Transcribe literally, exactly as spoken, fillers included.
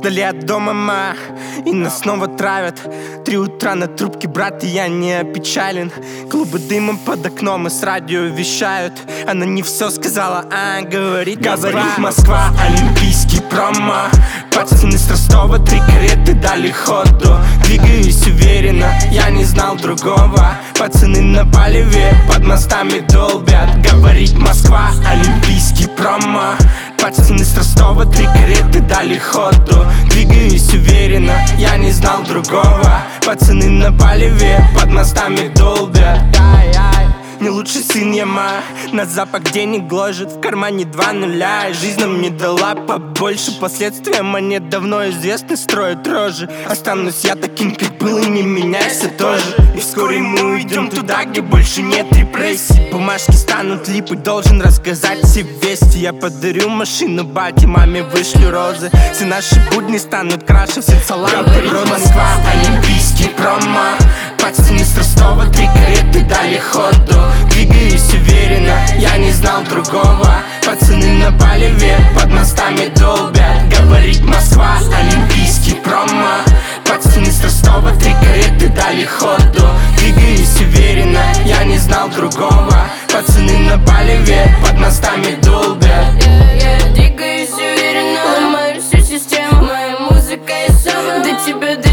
Вдали от дома, ма, и нас снова травят. Три утра на трубке, брат, и я не опечален. Клубы дымом под окном и с радио вещают. Она не все сказала, а говорит Говорит Москва, олимпийский промо. Пацаны с Ростова три кареты дали ходу. Двигаюсь уверенно, я не знал другого. Пацаны на палеве под мостами долбят. Говорит Москва, олимпийский промо. Пацаны с Ростова три кареты дали ходу. Двигаюсь уверенно, я не знал другого. Пацаны на палеве под мостами долбят. Не лучший сын я, ма, на запах денег гложет. В кармане два нуля, и жизнь нам не дала побольше. Последствия мне давно известны, строят рожи. Останусь я таким, как был, и не меняйся тоже. И вскоре мы уйдем туда, где больше нет репрессий. Бумажки станут липой, должен рассказать все вести. Я подарю машину бате, маме вышлю розы. Все наши будни станут краше, все салаты. Говорит Москва, олимпийский промо. Пацаны с Ростова три кареты дали ходу. Двигаюсь уверенно, я не знал другого. Пацаны на палеве под мостами долбят. Говорит Москва, олимпийский промо. Пацаны с Ростова три кареты дали ходу. Двигаюсь уверенно, я не знал другого. Пацаны на палеве под мостами долбят. yeah, yeah. Двигаюсь уверенно, ломаю всю систему. Моя музыка и сама до тебя.